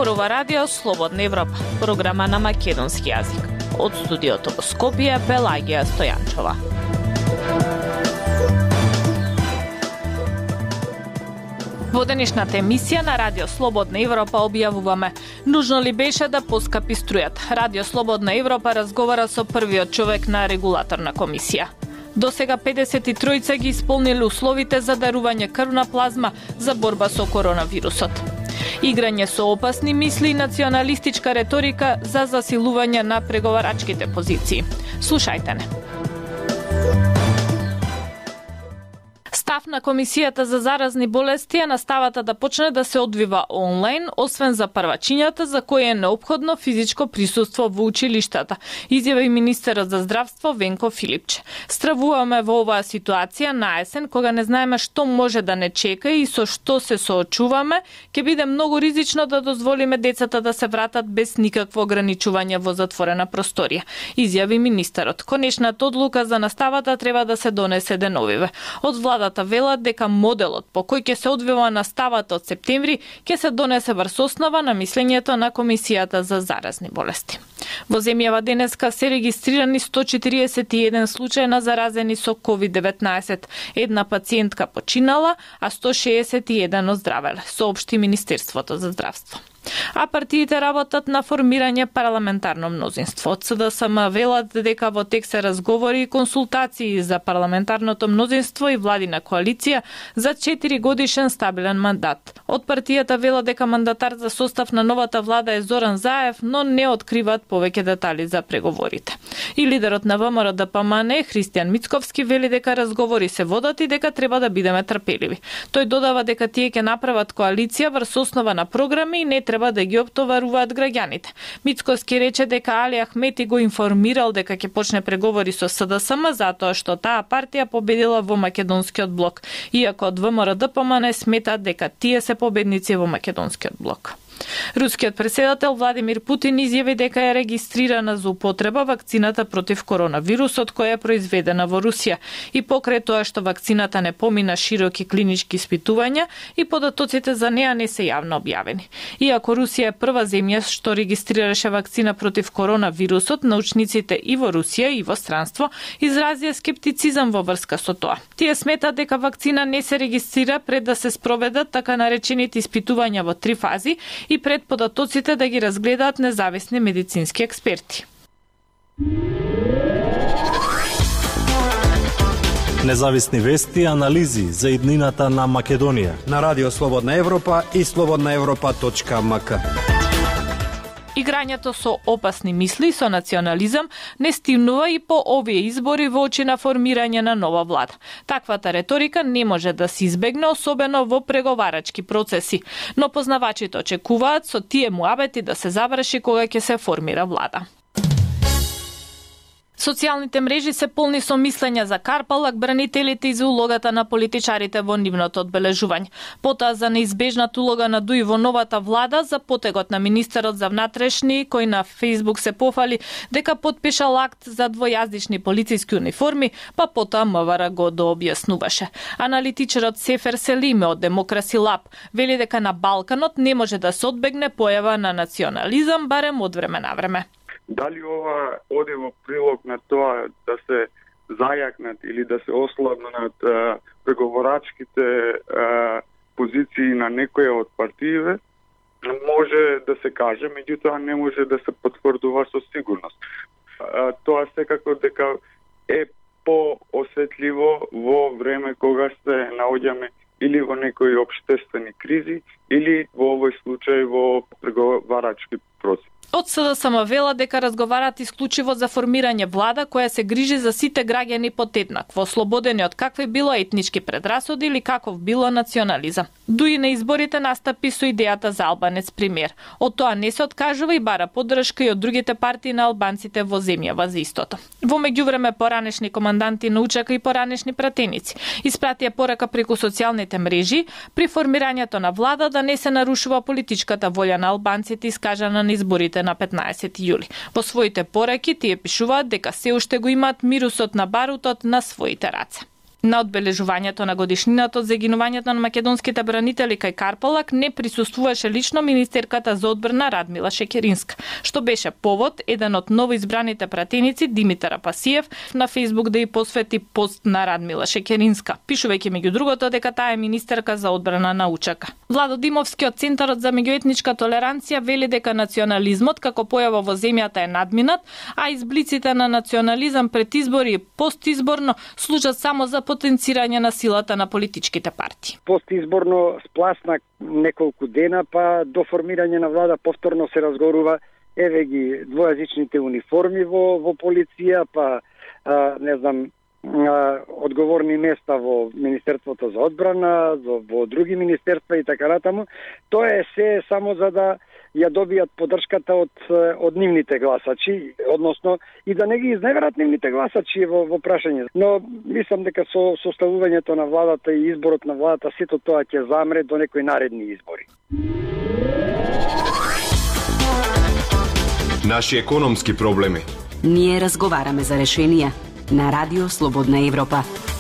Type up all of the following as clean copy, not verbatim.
Зборува радио Слободна Европа, програма на македонски јазик. Од студиото во Скопје, Пелагија Стојанчова. Во денешната емисија на Радио Слободна Европа објавуваме: нужно ли беше да поскапи струјата? Радио Слободна Европа разговара со првиот човек на регулаторна комисија. До сега 53 ги исполнили условите за дарување крвна плазма за борба со коронавирусот. Играње со опасни мисли и националистичка реторика за засилување на преговарачките позиции. Слушајте не. Став на Комисијата за заразни болести е наставата да почне да се одвива онлайн, освен за првачињата за кои е неопходно физичко присуство во училиштата, изјави министерот за здравство Венко Филипче. Стравуваме во оваа ситуација на есен, кога не знаеме што може да не чека и со што се соочуваме, ќе биде многу ризично да дозволиме децата да се вратат без никакво ограничување во затворена просторија, изјави министерот. Конечната одлука за наставата треба да се донесе деновиве. Од владата велат дека моделот по кој ќе се одвива наставата од септември ќе се донесе врз основа на мислењето на Комисијата за заразни болести. Во земјава денеска се регистрирани 141 случаи на заразени со COVID-19. Една пациентка починала, а 161 оздравеле, соопшти Министерството за здравство. А партиите работат на формирање парламентарно мнозинство. Од СДСМ велат дека во тек се разговори и консултации за парламентарното мнозинство и владина коалиција за 4 годишен стабилен мандат. Од партијата велат дека мандатар за состав на новата влада е Зоран Заев, но не откриваат повеќе детали за преговорите. И лидерот на ВМРО ДПМН Христијан Мицковски вели дека разговори се водат и дека треба да бидеме трпеливи. Тој додава дека тие ќе направат коалиција врз основа на програми и не треба да ги оптоваруваат граѓаните. Мицковски рече дека Али Ахмети го информирал дека ќе почне преговори со СДСМ затоа што таа партија победила во македонскиот блок, иако од ВМРО ДПМН сметат дека тие се победници во македонскиот блок. Рускиот претседател Владимир Путин изјави дека е регистрирана за употреба вакцината против коронавирусот која е произведена во Русија и покрај тоа што вакцината не помина широки клинички испитувања и податоците за неа не се јавно објавени. Иако Русија е прва земја што регистрираше вакцина против коронавирусот, научниците и во Русија и во странство изразија скептицизам во врска со тоа. Тие сметат дека вакцина не се регистрира пред да се спроведат така наречените испитувања во 3 фази и пред податоците да ги разгледаат независни медицински експерти. Независни вести и анализи за иднината на Македонија на Радио Слободна Европа и slobodnaevropa.mk. Играњето со опасни мисли, со национализам, не стимнува и по овие избори во очи на формирање на нова влада. Таквата реторика не може да се избегне, особено во преговарачки процеси, но познавачите очекуваат со тие муабети да се заврши кога ќе се формира влада. Социјалните мрежи се полни со мислења за Карпалак, бранителите и за улогата на политичарите во нивното одбележување. Потоа за неизбежната улога на ДУИ во новата влада, за потегот на министерот за внатрешни, кој на Фејсбук се пофали дека потпишал акт за двојазични полициски униформи, па потоа МВР го дообјаснуваше. Аналитичарот Сефер Селиме од Демокраси Лаб вели дека на Балканот не може да се одбегне појава на национализам, барем од време на време. Дали ова оди во прилог на тоа да се зајакнат или да се ослабнат преговорачките позиции на некоја од партиите, може да се каже, меѓутоа не може да се потврдува со сигурност. Тоа секако дека е поосетливо во време кога се наоѓаме или во некои општествени кризи, или во овој случај во преговарачки процес. Од СДСМ вела дека разговарат исклучиво за формирање влада која се грижи за сите граѓани подеднакво, ослободени од какви било етнички предрасуди или каков било национализам. Дуи на изборите настапи со идејата за албанец премиер. Од тоа не се откажува и бара поддршка и од другите партии на албанците во земјава за истото. Во меѓувреме поранешни команданти на УЧК и поранешни пратеници испратија порака преку социјалните мрежи при формирањето на влада да не се нарушува политичката волја на албанците искажана на изборите на 15 јули. Во своите пораки тие пишуваат дека се уште го имаат мирусот на барутот на своите раце. На одбележувањето на годишнината од загинувањето на македонските бранители кај Карполак не присуствуваше лично министерката за одбрана Радмила Шекеринска, што беше повод еден од новоизбраните пратеници Димитар Апасиев на Facebook да ја посвети пост на Радмила Шекеринска, пишувајќи меѓу другото дека таа е министерка за одбрана на УЧК. Владо Димовски од Центарот за меѓуетничка толеранција вели дека национализмот како појава во земјата е надминат, а изблиците на национализам пред избори и постизборно служат само за потенцирање на силата на политичките партии. Постизборно спласна неколку дена, па до формирање на влада повторно се разговорува еве ги двојазичните униформи во полиција, па не знам, одговорни места во Министерството за одбрана, во други министерства и така натаму. Тоа е се само за да ја добијат поддршката од нивните гласачи, односно и да не ги изневерат нивните гласачи во прашање. Но мислам дека со составувањето на владата и изборот на владата сето тоа ќе замре до некои наредни избори. Наши економски проблеми. Ние разговараме за решенија на Радио Слободна Европа.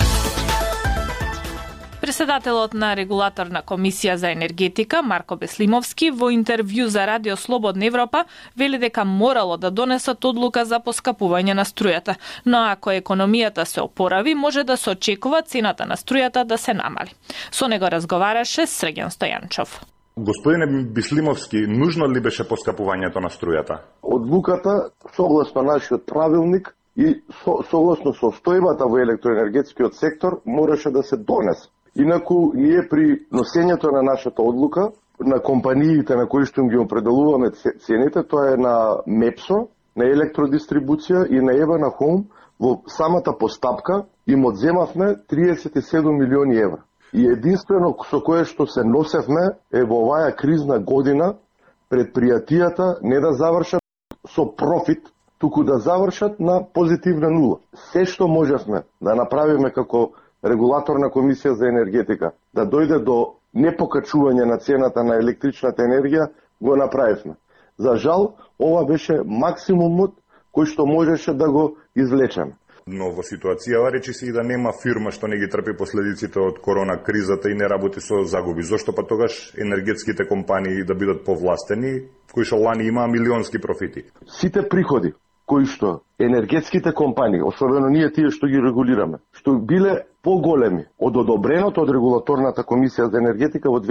Председателот на регулаторна комисија за енергетика Марко Беслимовски во интервју за Радио Слободна Европа вели дека морало да донесат одлука за поскапување на струјата, но ако економијата се опорави, може да се очекува цената на струјата да се намали. Со него разговараше Срѓан Стојанчов. Господине Беслимовски, нужно ли беше поскапувањето на струјата? Одлуката, согласно нашиот правилник и согласно состојбата во електроенергетскиот сектор, мораше да се донесе. Инаку, ние при носењето на нашата одлука, на компаниите на кои што им ги определуваме цените, тоа е на МЕПСО, на електродистрибуција и на Ева на Хоум, во самата постапка им одземавме 37 милиони евра. И единствено со кое што се носевме е во оваа кризна година предпријатијата не да завршат со профит, туку да завршат на позитивна нула. Се што можевме да направиме како регулаторна комисија за енергетика, да дојде до непокачување на цената на електричната енергија, го направивме. За жал, ова беше максимумот кој што можеше да го извлечеме. Но во ситуацијава речиси и да нема фирма што не ги трпи последиците од корона кризата и не работи со загуби. Зошто па тогаш енергетските компании да бидат повластени, кои што лани имаа милионски профити? Сите приходи кои што енергетските компании, особено ние тие што ги регулираме, што биле поголеми од одобреното од регулаторната комисија за енергетика во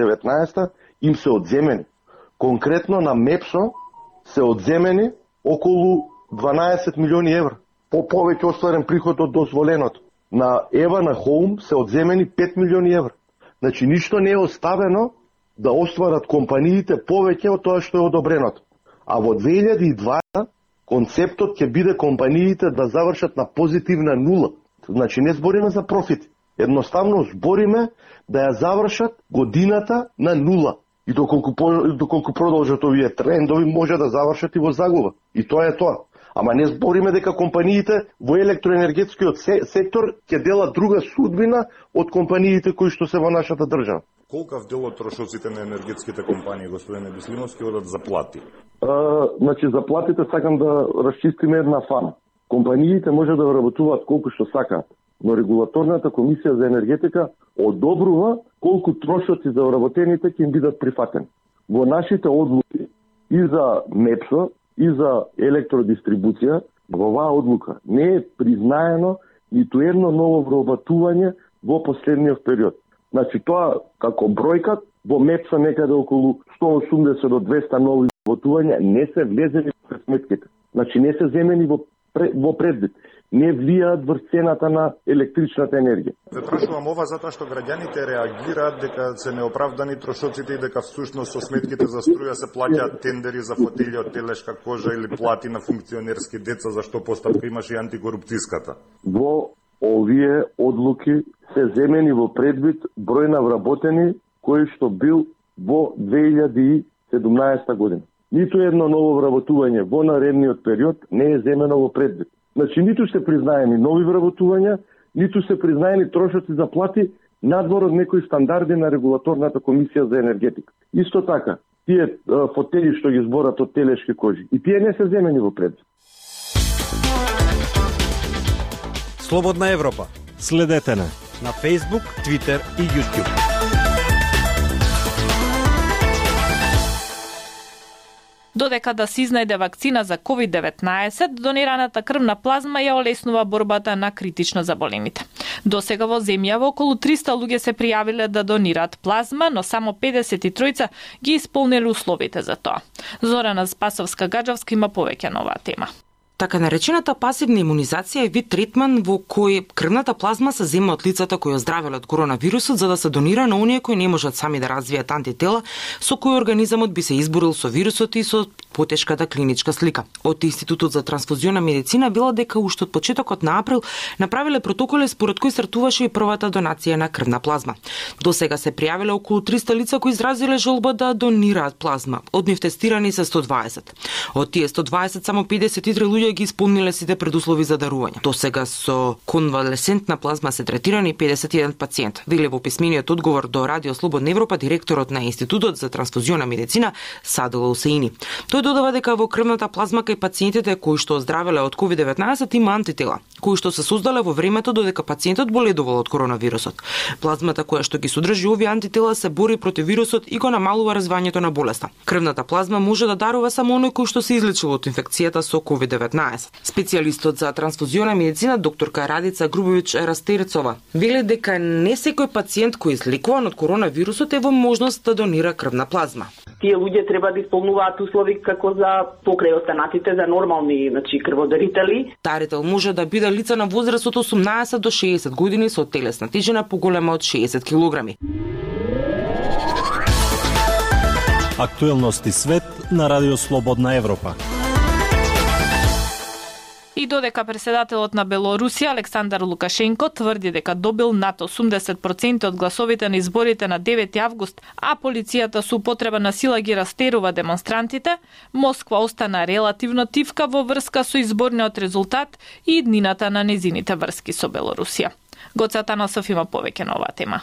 2019 им се одземени. Конкретно на МЕПСО се одземени околу 12 милиони евра. По повеќе остварен приход од дозволеното. На Ева на Хоум се одземени 5 милиони евра. Значи ништо не е оставено да остварат компаниите повеќе од тоа што е одобреното. А во 2020 концептот ќе биде компаниите да завршат на позитивна нула. Значи не збориме за профит. Едноставно збориме да ја завршат годината на нула. И доколку продолжат овие трендови, може да завршат и во загуба. И тоа е тоа. Ама не збориме дека компаниите во електроенергетскиот сектор ќе делат друга судбина од компаниите кои што се во нашата држава. Колкав дел од трошоците на енергетските компании, господине Беслимовски, одат за плати? Значи, за платите сакам да расчистиме една фама. Компаниите може да работуваат колку што сакаат, но регулаторната комисија за енергетика одобрува колку трошоци за вработените ќе им бидат прифатени. Во нашите одлуки и за МЕПСО, и за електродистрибуција, во оваа одлука не е признаено ниту едно ново вработување во последниот период. Значи тоа како бројка во МЕПСО некаде околу 180 до 200 нови вработувања не се влезени во сметките. Значи не се земени во предвид. Не влијаат врз цената на електричната енергија. Ве прашувам ова затоа што граѓаните реагираат дека се неоправдани трошоците и дека всушност со сметките за струја се плаќаат тендери за фотели од телешка кожа или плати на функционерски деца, за што постапка имаше и антикорупцијската. Во овие одлуки се земени во предвид број на вработени кој што бил во 2017 година. Ниту едно ново вработување во наредниот период не е земено во предвид. Значи, ниту се признаени нови вработувања, ниту се признаени трошоци за плати надвор од некои стандарди на регулаторната комисија за енергетика. Исто така, тие фотели што ги зборат од телешки кожи, и тие не се земени во предвид. Слободна Европа. Следете не на Facebook, Twitter и YouTube. Додека да се изнајде вакцина за COVID-19, донираната крвна плазма ја олеснува борбата на критично заболените. Досега во земјава околу 300 луѓе се пријавиле да донираат плазма, но само 53 ги исполниле условите за тоа. Зорана Спасовска-Гаджевска има повеќе на оваа тема. Така наречената пасивна имунизација е вид третман во кој крвната плазма се зема од лицата кои оздравеле од коронавирусот за да се донира на оние кои не можат сами да развијат антитела со кои организамот би се изборил со вирусот и со потешката клиничка слика. Од Институтот за трансфузионна медицина било дека уште од почетокот на април направиле протоколи според кои стартуваше и првата донација на крвна плазма. До сега се пријавиле околу 300 лица кои изразиле желба да донираат плазма. Од нив тестирани се 120. Од тие 120 само 53 луѓе ги исполниле сите предуслови за дарување. До сега со конвалесентна плазма се третирани 51 пациент. Вели во писмениот одговор до Радио Слободна Европа директорот на Институтот за трансфузионна медицина Садул Усеини. Тој додава дека во крвната плазма кај пациентите кои што оздравеле од COVID-19 има антитела, кои што се создале во времето додека пациентот боледувал од коронавирусот. Плазмата која што ги содржи овие антитела се бори против вирусот и го намалува развањето на болеста. Крвната плазма може да дарува само оној кој што се излечил од инфекцијата со COVID-19. Специјалистот за трансфузионна медицина докторка Радица Грубович Растерцова вели дека не секој пациент кој е излекуван од коронавирусот е во можност да донира крвна плазма. Тие луѓе треба да исполнуваат услови како за покрај останатите за нормални, крводарители. Дарител може да биде лица на возраст од 18 до 60 години со телесна тежина поголема од 60 килограми. Актуелности свет на Радио Слободна Европа. И додека преседателот на Белорусија Александар Лукашенко тврди дека добил над 80% од гласовите на изборите на 9 август, а полицијата со употреба на сила ги растерува демонстрантите, Москва остана релативно тивка во врска со изборниот резултат и иднината на незините врски со Белорусија. Гоце Атанасов има повеќе на оваа тема.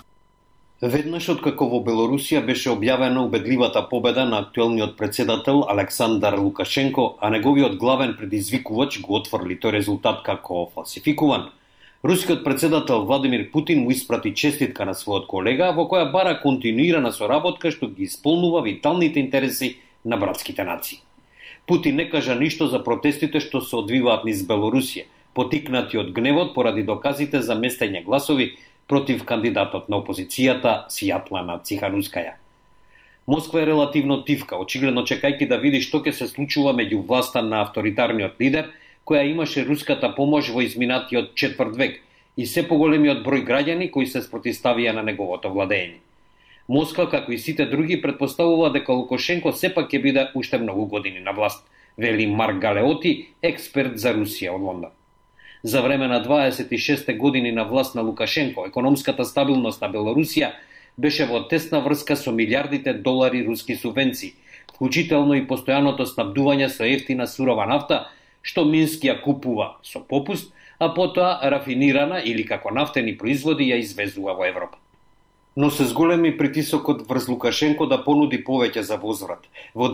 Веднаш откако во Белорусија беше објавена убедливата победа на актуелниот председател Александар Лукашенко, а неговиот главен предизвикувач го отфрли тој резултат како фалсификуван, рускиот председател Владимир Путин му испрати честитка на својот колега во која бара континуирана соработка што ги исполнува виталните интереси на братските нации. Путин не кажа ништо за протестите што се одвиваат низ Белорусија, потикнати од гневот поради доказите за местење гласови против кандидатот на опозицијата Свјатлана Циханускаја. Москва е релативно тивка, очигледно чекајќи да види што ќе се случува меѓу власта на авторитарниот лидер, која имаше руската помош во изминатиот четврт век и се поголемиот број граѓани кои се спротивставија на неговото владење. Москва, како и сите други, предпоставува дека Лукашенко сепак ќе биде уште многу години на власт, вели Марк Галеоти, експерт за Русија од Лондон. За време на 26 години на власт на Лукашенко, економската стабилност на Белорусија беше во тесна врска со милиардите долари руски субвенции, вклучително и постојаното снабдување со ефтина сурова нафта, што Мински ја купува со попуст, а потоа рафинирана или како нафтени производи ја извезува во Европа. Но се зголеми притисокот врз Лукашенко да понуди повеќе за возврат. Во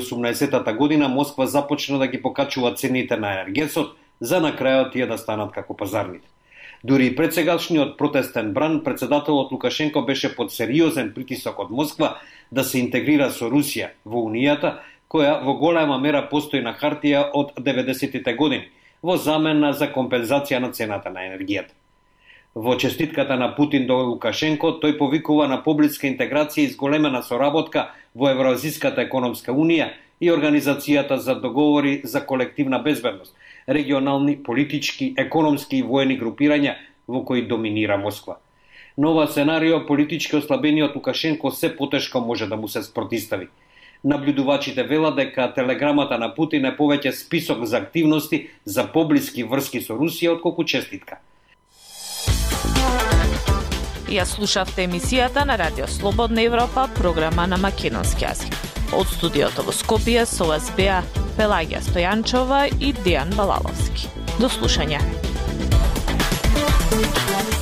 2018 година Москва започна да ги покачува цените на енергесот, за на крајот тие да станат како пазарните. Дури и пред сегашниот протестен бран, председателот Лукашенко беше под сериозен притисок од Москва да се интегрира со Русија во Унијата, која во голема мера постои на хартија од 90-тите години, во замена за компензација на цената на енергијата. Во честитката на Путин до Лукашенко, тој повикува на поблиска интеграција и зголемена соработка во Евроазиската економска унија и Организацијата за договори за колективна безбедност, регионални, политички, економски и воени групирања во кои доминира Москва. Но ова сценарио политички ослабениот Лукашенко се потешко може да му се спротистави. Наблюдувачите велат дека телеграмата на Путин е повеќе список за активности за поблиски врски со Русија отколку честитка. Ја слушавте емисијата на Радио Слободна Европа, програма на македонски јазик. Од студиото во Скопје со вас беа Пелагија Стојанчова и Дејан Балаловски. До слушање.